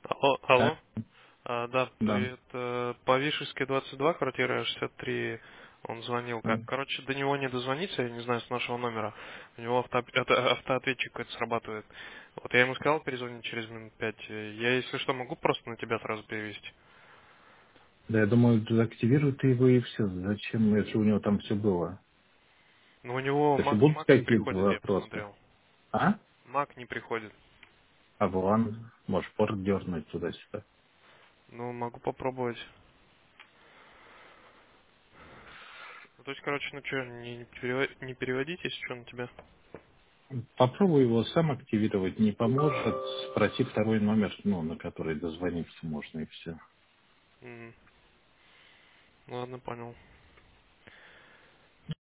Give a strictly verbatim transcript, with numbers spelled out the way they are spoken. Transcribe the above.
Алло, Да, алло. А, да, да. привет. Э, По Вишерской двадцать два, квартира шестьдесят три, он звонил. Ко- М. Короче, до него не дозвониться, я не знаю, с нашего номера. У него авто, это, автоответчик какой-то срабатывает. Вот я ему сказал перезвонить через минут пять. Э, Я, если что, могу просто на тебя сразу перевести. Да, я думаю, активируй ты его и все. Зачем, если у него там все было? Но у него Если Мак, будут Мак не какие-то приходит, я вопросы. посмотрел. А? Мак не приходит. А вон, можешь порт дернуть туда-сюда. Ну, могу попробовать. Ну, то есть, короче, ну что, не, не перево- не переводить, если что, на тебя? Попробуй его сам активировать. Не поможет. Спроси второй номер, ну, на который дозвониться можно, и все. М, Ладно, понял.